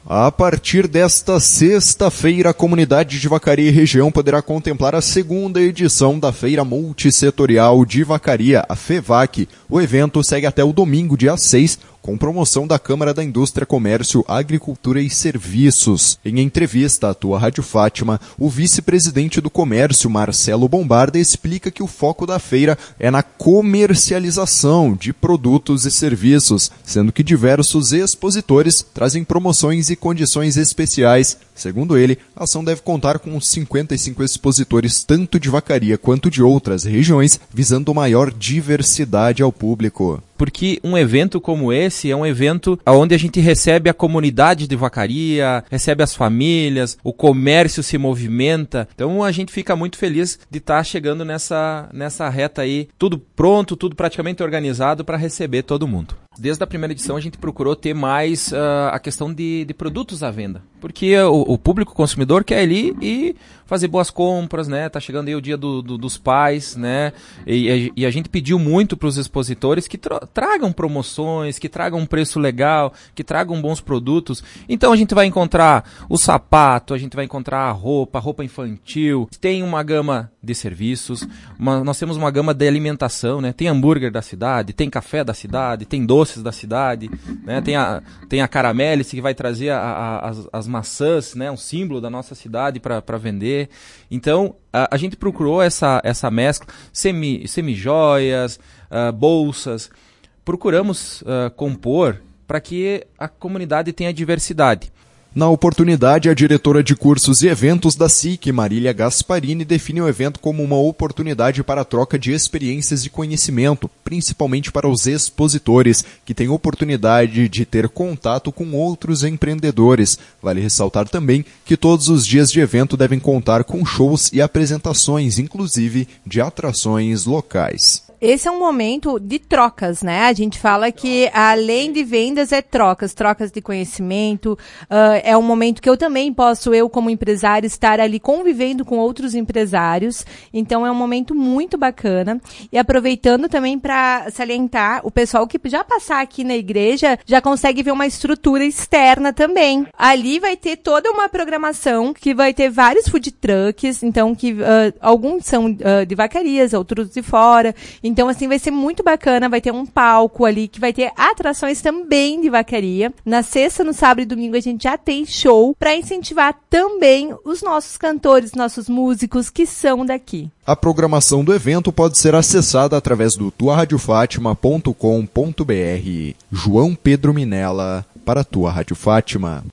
A partir desta sexta-feira, a comunidade de Vacaria e região poderá contemplar a segunda edição da Feira Multissetorial de Vacaria, a FEVAC. O evento segue até o domingo, dia 6, com promoção da Câmara da Indústria, Comércio, Agricultura e Serviços. Em entrevista à Tua Rádio Fátima, o vice-presidente do Comércio, Marcelo Bombarda, explica que o foco da feira é na comercialização de produtos e serviços, sendo que diversos expositores trazem promoções e condições especiais. Segundo ele, a ação deve contar com 55 expositores, tanto de Vacaria quanto de outras regiões, visando maior diversidade ao público. Porque um evento como esse é um evento onde a gente recebe a comunidade de Vacaria, recebe as famílias, o comércio se movimenta. Então a gente fica muito feliz de estar chegando nessa reta aí, tudo pronto, tudo praticamente organizado para receber todo mundo. Desde a primeira edição a gente procurou ter mais a questão de produtos à venda, porque o público consumidor quer ir e fazer boas compras, né? Tá chegando aí o dia dos pais, né? E a gente pediu muito para os expositores que tragam promoções, que tragam um preço legal, que tragam bons produtos. Então a gente vai encontrar o sapato, a gente vai encontrar a roupa infantil, tem uma gama de serviços, nós temos uma gama de alimentação, né? Tem hambúrguer da cidade, tem café da cidade, tem doces da cidade, né? Tem a Caramélice que vai trazer as maçãs, né? Um símbolo da nossa cidade para vender. Então a gente procurou essa mescla, semijoias, bolsas. Procuramos compor para que a comunidade tenha diversidade. Na oportunidade, a diretora de cursos e eventos da SIC, Marília Gasparini, define o evento como uma oportunidade para a troca de experiências e conhecimento, principalmente para os expositores, que têm oportunidade de ter contato com outros empreendedores. Vale ressaltar também que todos os dias de evento devem contar com shows e apresentações, inclusive de atrações locais. Esse é um momento de trocas, né? A gente fala que além de vendas é trocas de conhecimento, é um momento que eu também posso, eu como empresário, estar ali convivendo com outros empresários, então é um momento muito bacana. E aproveitando também para salientar, o pessoal que já passar aqui na igreja já consegue ver uma estrutura externa também. Ali vai ter toda uma programação que vai ter vários food trucks, então que alguns são de Vacarias, outros de fora. Então, assim, vai ser muito bacana, vai ter um palco ali, que vai ter atrações também de Vacaria. Na sexta, no sábado e domingo, a gente já tem show para incentivar também os nossos cantores, nossos músicos que são daqui. A programação do evento pode ser acessada através do tuaradiofátima.com.br. João Pedro Minella, para a Tua Rádio Fátima.